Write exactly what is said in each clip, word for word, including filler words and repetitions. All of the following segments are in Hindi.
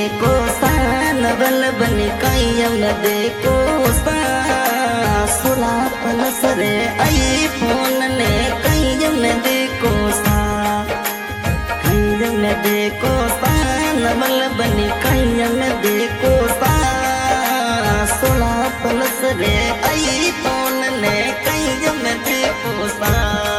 देखो सान बल बनी कैयम देखो सा सुला पलसरे आई फोन ने कैयम देखो सा कैयम देखो सान बल बनी कैयम देखो सा सुला पलसरे आई फोन ने कैयम देखो सा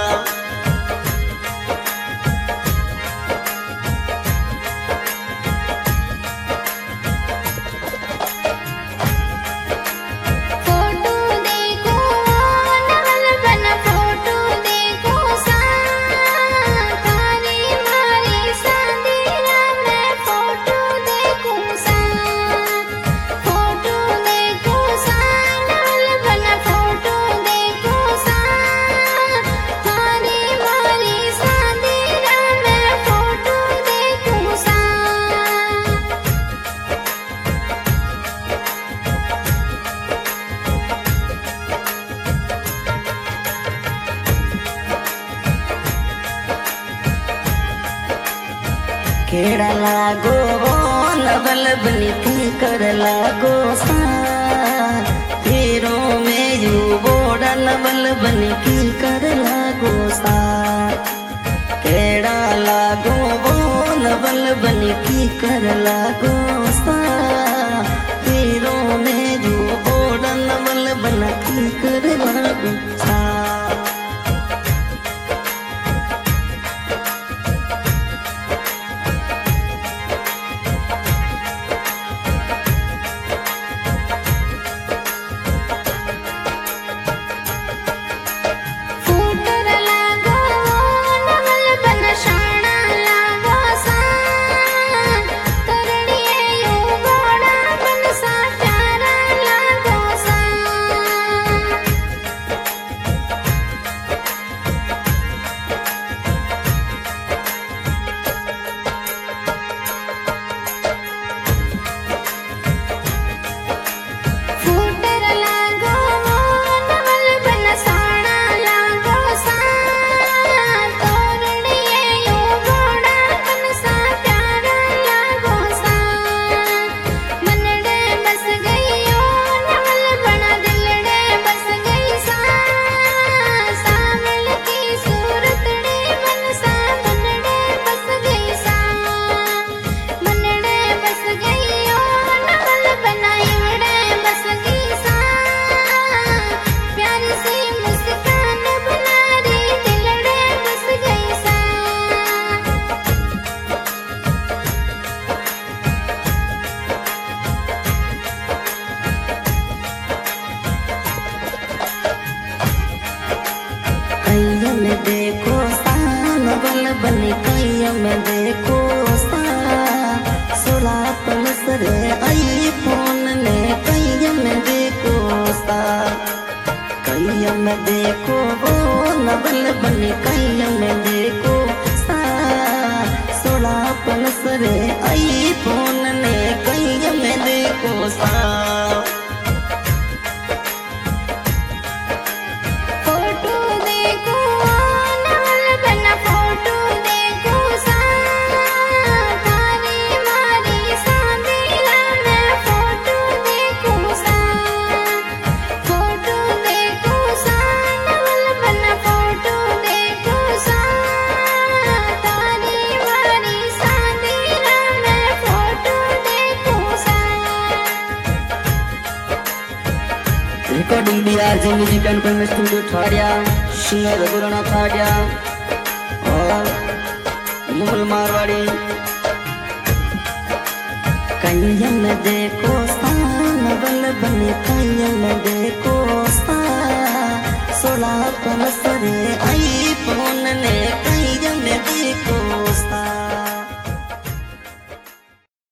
केड़ा लागो नवल बनी थी कर लागो सा हीरो में यू बोड़ा नवल बनी की कर लागो सा केड़ा लागो वो नवल बनी की कर लागो सा हीरो में यू बोड़ा नवल बना की कर लागो सा कैयम देखो सान बल बनी कैयम देखो सा सुला पलसरे आई फोन ने कैयम देखो सा कैयम देखो वो नवल बनी कैयम देखो सा सुला पलसरे आई फोन ने कैयम देखो सा recording B R J music and film studio ठाड़िया singer रघुराणा ठाड़िया और मूल मारवाड़ी। कैयम देखो सान बल बनी कैयम देखो सा सोला पलसरे आई